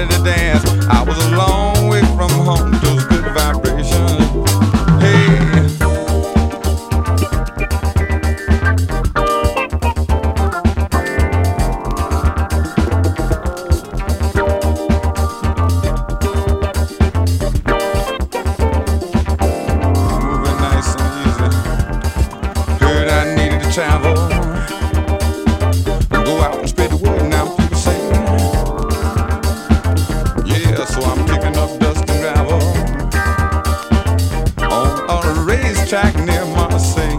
started to dance. I was a long way from home, those good vibrations. Hey. Moving nice and easy. Heard I needed to travel. Go out and spread the word now, people say. Yeah, so I'm picking up dust and gravel on a racetrack near Marseille.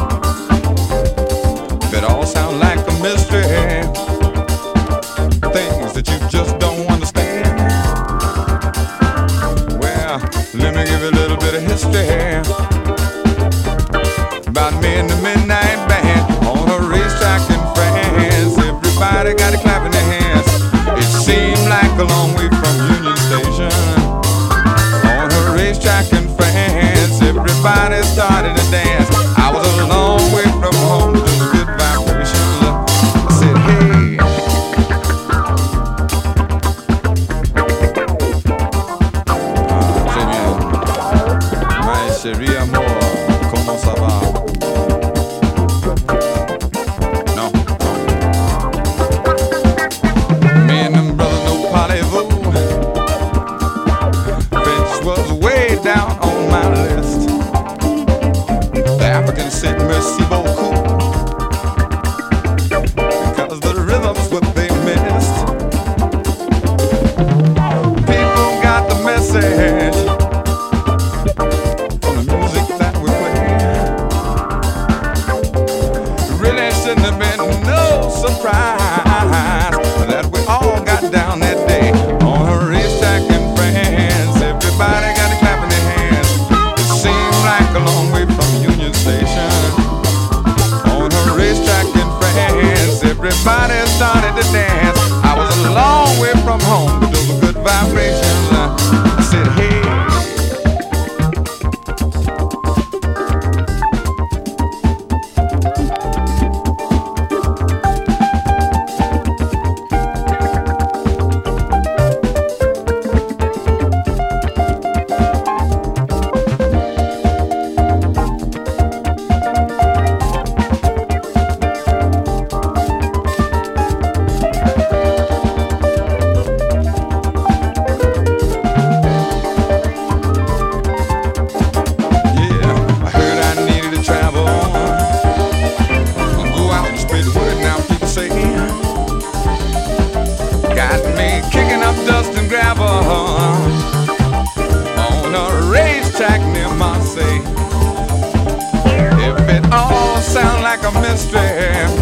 That all sound like a mystery, things that you just don't understand. Well, let me give you a little bit of history about me and the Midnight Band on a racetrack in France. Everybody got a clap in their hands. It seemed like a long way from Union Station. On a racetrack in France, everybody started to dance. I was a long way from home, those good vibrations. I said, hey. Très bien. My chérie amour, comment ça va? No. Me and them brothers know parlez-vous. French was way down on my list. The Africans said merci beaucoup, because the rhythm's what they missed. People got the message from the music that we play. Really shouldn't have been no surprise that we all got down that day on a racetrack in France. Everybody got a clap in their hands. It seemed like a long way from Union Station. On a racetrack in France, everybody started to dance. I was a long way from home, but those were good vibrations. I said, hey. Got me kicking up dust and gravel on a racetrack near Marseille. If it all sounds like a mystery,